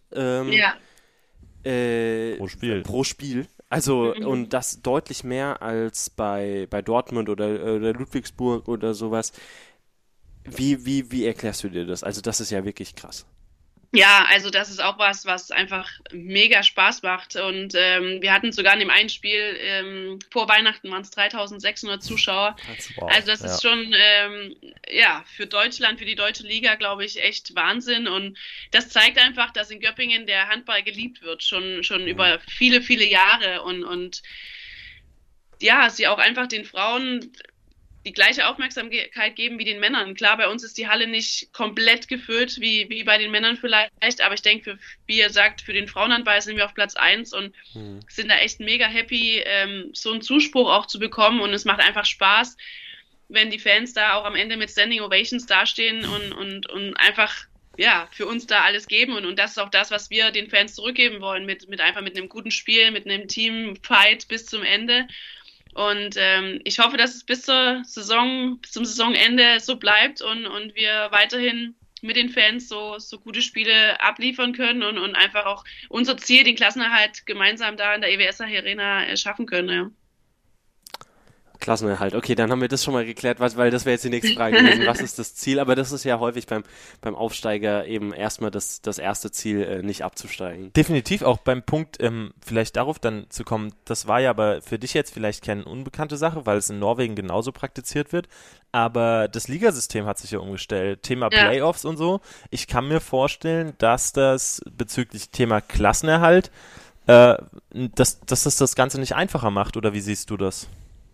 pro Spiel. Also und das deutlich mehr als bei Dortmund oder Ludwigsburg oder sowas. Wie erklärst du dir das? Also das ist ja wirklich krass. Ja, also das ist auch was einfach mega Spaß macht. Und wir hatten sogar in dem einen Spiel, vor Weihnachten waren es 3600 Zuschauer. Also das ist schon, für Deutschland, für die deutsche Liga, glaube ich, echt Wahnsinn. Und das zeigt einfach, dass in Göppingen der Handball geliebt wird, schon über viele, viele Jahre. Und ja, sie auch einfach den Frauen die gleiche Aufmerksamkeit geben wie den Männern. Klar, bei uns ist die Halle nicht komplett gefüllt, wie bei den Männern vielleicht, aber ich denke, wie ihr sagt, für den Frauenhandball sind wir auf Platz 1 und sind da echt mega happy, so einen Zuspruch auch zu bekommen, und es macht einfach Spaß, wenn die Fans da auch am Ende mit Standing Ovations dastehen und einfach für uns da alles geben, und das ist auch das, was wir den Fans zurückgeben wollen, mit einem guten Spiel, mit einem Teamfight bis zum Ende. Und ich hoffe, dass es bis zum Saisonende so bleibt und wir weiterhin mit den Fans so gute Spiele abliefern können und einfach auch unser Ziel, den Klassenerhalt, gemeinsam da in der EWS Arena schaffen können. Ja. Klassenerhalt. Okay, dann haben wir das schon mal geklärt, weil das wäre jetzt die nächste Frage gewesen. Was ist das Ziel? Aber das ist ja häufig beim Aufsteiger eben erstmal das erste Ziel, nicht abzusteigen. Definitiv auch beim Punkt, vielleicht darauf dann zu kommen, das war ja aber für dich jetzt vielleicht keine unbekannte Sache, weil es in Norwegen genauso praktiziert wird, aber das Ligasystem hat sich ja umgestellt. Thema Playoffs und so. Ich kann mir vorstellen, dass das bezüglich Thema Klassenerhalt, dass das Ganze nicht einfacher macht, oder wie siehst du das?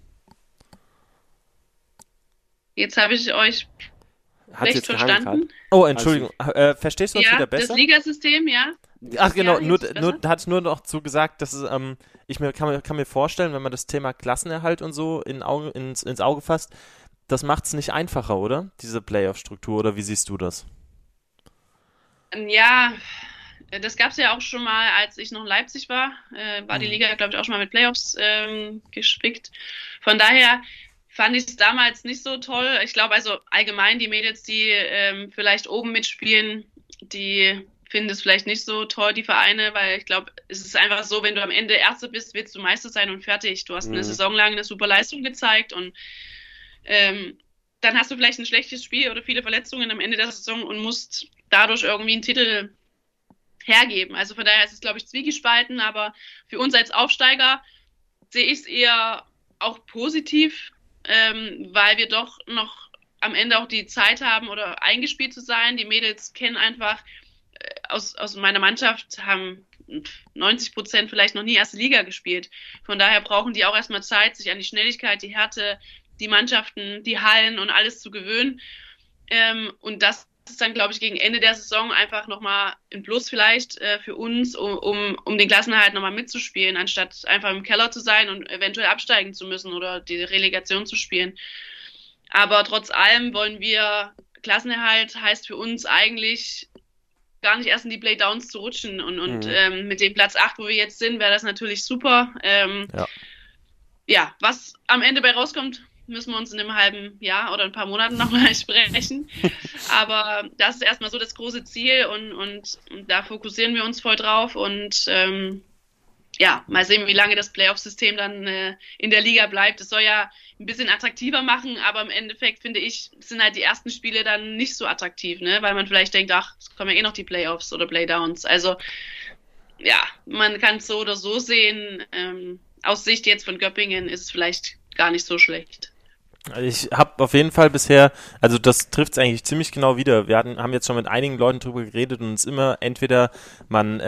Jetzt habe ich euch schlecht verstanden. Oh, Entschuldigung. Verstehst du uns wieder besser? Das Ligasystem, ja. Ach genau, nur hat nur noch so gesagt, dass es, kann mir vorstellen, wenn man das Thema Klassenerhalt und so ins Auge fasst, das macht es nicht einfacher, oder? Diese Playoff-Struktur, oder wie siehst du das? Ja, das gab es ja auch schon mal, als ich noch in Leipzig war. War die Liga, glaube ich, auch schon mal mit Playoffs gespickt. Von daher fand ich es damals nicht so toll. Ich glaube, also allgemein die Mädels, die vielleicht oben mitspielen, die finden es vielleicht nicht so toll, die Vereine, weil ich glaube, es ist einfach so, wenn du am Ende Erster bist, willst du Meister sein und fertig. Du hast eine Saison lang eine super Leistung gezeigt und dann hast du vielleicht ein schlechtes Spiel oder viele Verletzungen am Ende der Saison und musst dadurch irgendwie einen Titel hergeben. Also von daher ist es, glaube ich, zwiegespalten, aber für uns als Aufsteiger sehe ich es eher auch positiv, weil wir doch noch am Ende auch die Zeit haben, oder eingespielt zu sein. Die Mädels kennen einfach, aus meiner Mannschaft haben 90% vielleicht noch nie erste Liga gespielt. Von daher brauchen die auch erstmal Zeit, sich an die Schnelligkeit, die Härte, die Mannschaften, die Hallen und alles zu gewöhnen. Und das ist dann, glaube ich, gegen Ende der Saison einfach nochmal ein Plus vielleicht für uns, um den Klassenerhalt nochmal mitzuspielen, anstatt einfach im Keller zu sein und eventuell absteigen zu müssen oder die Relegation zu spielen. Aber trotz allem wollen wir, Klassenerhalt heißt für uns eigentlich gar nicht erst in die Playdowns zu rutschen und mit dem Platz 8, wo wir jetzt sind, wäre das natürlich super. Was am Ende bei rauskommt, müssen wir uns in einem halben Jahr oder ein paar Monaten nochmal sprechen. Aber das ist erstmal so das große Ziel und da fokussieren wir uns voll drauf und mal sehen, wie lange das Playoff-System dann in der Liga bleibt. Es soll ja ein bisschen attraktiver machen, aber im Endeffekt, finde ich, sind halt die ersten Spiele dann nicht so attraktiv, ne? Weil man vielleicht denkt, ach, es kommen ja eh noch die Playoffs oder Playdowns. Also man kann es so oder so sehen. Aus Sicht jetzt von Göppingen ist es vielleicht gar nicht so schlecht. Ich habe auf jeden Fall bisher, also das trifft es eigentlich ziemlich genau wieder. Wir haben jetzt schon mit einigen Leuten drüber geredet und es immer entweder man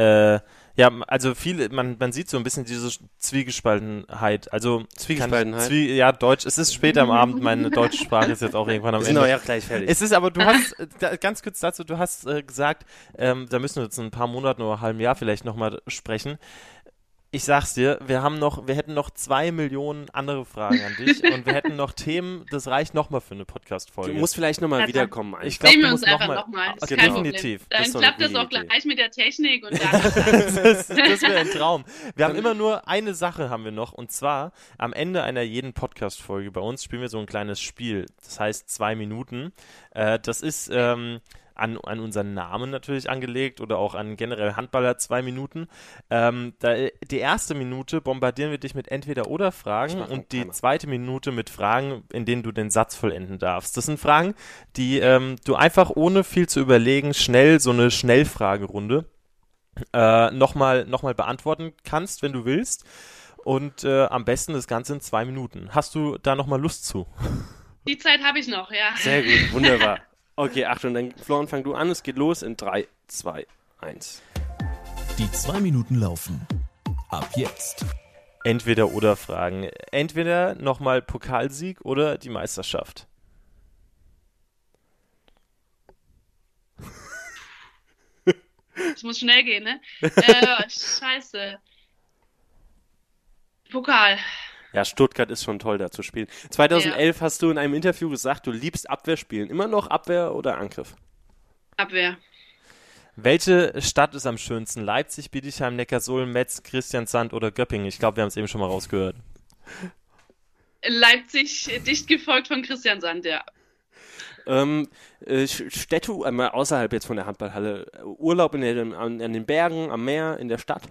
man sieht so ein bisschen diese Zwiegespaltenheit. Also Zwiegespaltenheit? Deutsch. Es ist später am Abend, meine deutsche Sprache ist jetzt auch irgendwann am Wir Ende. sind auch gleich fertig. Es ist aber, du hast, ganz kurz dazu, du hast gesagt, da müssen wir jetzt in ein paar Monaten oder einem halben Jahr vielleicht nochmal sprechen. Ich sag's dir, wir hätten noch 2 Millionen andere Fragen an dich und wir hätten noch Themen, das reicht nochmal für eine Podcast-Folge. Du musst vielleicht nochmal wiederkommen. Ich glaube, Sehen du wir uns musst einfach nochmal. nochmal. Definitiv. Dann klappt das auch gleich mit der Technik und dann. Das wäre ein Traum. Wir haben immer nur eine Sache haben wir noch und zwar am Ende einer jeden Podcast-Folge bei uns spielen wir so ein kleines Spiel. Das heißt 2 Minuten. Das ist an unseren Namen natürlich angelegt oder auch an generell Handballer 2 Minuten. Die erste Minute bombardieren wir dich mit Entweder-oder-Fragen und die zweite Minute mit Fragen, in denen du den Satz vollenden darfst. Das sind Fragen, die du einfach ohne viel zu überlegen schnell, so eine Schnellfragerunde nochmal beantworten kannst, wenn du willst. Und am besten das Ganze in 2 Minuten. Hast du da nochmal Lust zu? Die Zeit habe ich noch, ja. Sehr gut, wunderbar. Okay, Achtung, dann Florian, fang du an. Es geht los in 3, 2, 1. Die 2 Minuten laufen. Ab jetzt. Entweder-oder-Fragen. Entweder nochmal Pokalsieg oder die Meisterschaft. Es muss schnell gehen, ne? Scheiße. Pokal. Ja, Stuttgart ist schon toll, da zu spielen. 2011 hast du in einem Interview gesagt, du liebst Abwehrspielen. Immer noch Abwehr oder Angriff? Abwehr. Welche Stadt ist am schönsten? Leipzig, Bietigheim, Neckarsulm, Metz, Christiansand oder Göppingen? Ich glaube, wir haben es eben schon mal rausgehört. Leipzig, dicht gefolgt von Christiansand, ja. Städte, außerhalb jetzt von der Handballhalle, Urlaub an den Bergen, am Meer, in der Stadt?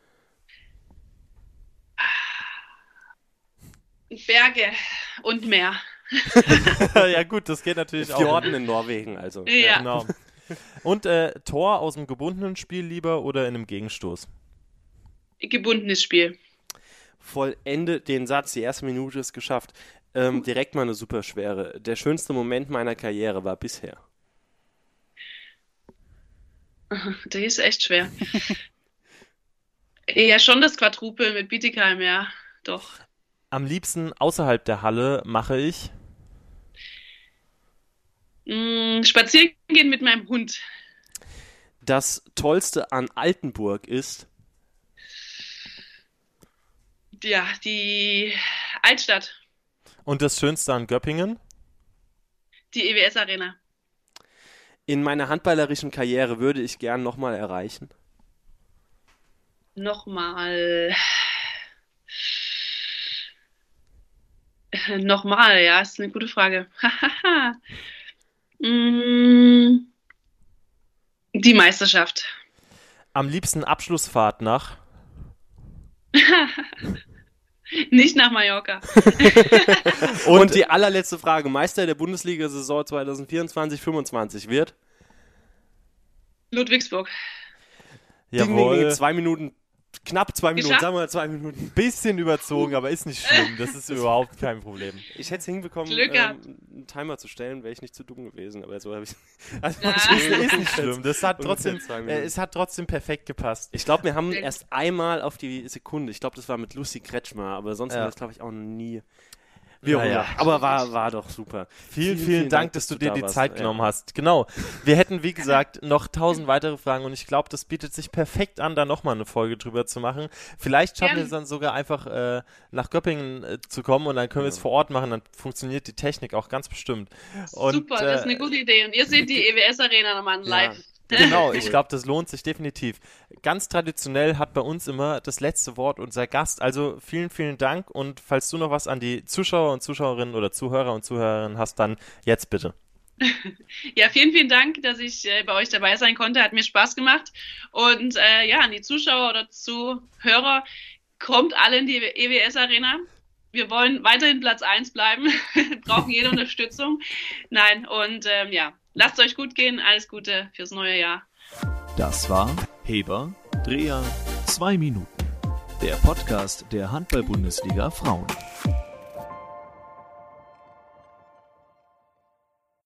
Berge und Meer. Ja gut, das geht natürlich auch. Fjorden in Norwegen, also. Ja. Genau. Und Tor aus dem gebundenen Spiel lieber oder in einem Gegenstoß? Gebundenes Spiel. Vollende den Satz, die erste Minute ist geschafft. Direkt mal eine super schwere. Der schönste Moment meiner Karriere war bisher. Der ist echt schwer. Ja, schon das Quadruple mit Bietigheim, ja, doch. Am liebsten außerhalb der Halle mache ich? Spazieren gehen mit meinem Hund. Das Tollste an Altenburg ist? Ja, die Altstadt. Und das Schönste an Göppingen? Die EWS-Arena. In meiner handballerischen Karriere würde ich gern nochmal erreichen. Nochmal, ja, ist eine gute Frage. Die Meisterschaft. Am liebsten Abschlussfahrt nach? Nicht nach Mallorca. Und die allerletzte Frage. Meister der Bundesliga-Saison 2024-25 wird? Ludwigsburg. Jawohl. Ding, ding, 2 Minuten. Knapp 2 Minuten, Geschafft? sagen wir mal 2 Minuten. Bisschen überzogen, aber ist nicht schlimm. Das ist überhaupt kein Problem. Ich hätte es hinbekommen, Glück gehabt. einen Timer zu stellen, wäre ich nicht zu dumm gewesen. Aber so habe ich Ist nicht schlimm. Das hat trotzdem, Ungefähr 2 Minuten. es hat trotzdem perfekt gepasst. Ich glaube, wir haben erst einmal auf die Sekunde. Ich glaube, das war mit Lucy Kretschmer, aber sonst haben wir das, glaube ich, auch noch nie. Wie auch Naja. immer. Aber war doch super. Vielen Dank, dass du dir da die warst. Zeit genommen hast. Genau. Wir hätten, wie gesagt, noch 1000 weitere Fragen und ich glaube, das bietet sich perfekt an, da nochmal eine Folge drüber zu machen. Vielleicht schaffen wir es dann sogar einfach nach Göppingen zu kommen und dann können wir es vor Ort machen, dann funktioniert die Technik auch ganz bestimmt. Und, Super, das ist eine gute Idee. Und ihr seht die EWS-Arena nochmal live. Genau, ich glaube, das lohnt sich definitiv. Ganz traditionell hat bei uns immer das letzte Wort unser Gast. Also vielen Dank und falls du noch was an die Zuschauer und Zuschauerinnen oder Zuhörer und Zuhörerinnen hast, dann jetzt bitte. Ja, vielen Dank, dass ich bei euch dabei sein konnte. Hat mir Spaß gemacht. Und ja, an die Zuschauer oder Zuhörer, kommt alle in die EWS-Arena. Wir wollen weiterhin Platz 1 bleiben, brauchen jede Unterstützung. Nein, und ja, lasst euch gut gehen, alles Gute fürs neue Jahr. Das war Heber, Dreher, 2 Minuten. Der Podcast der Handball-Bundesliga Frauen.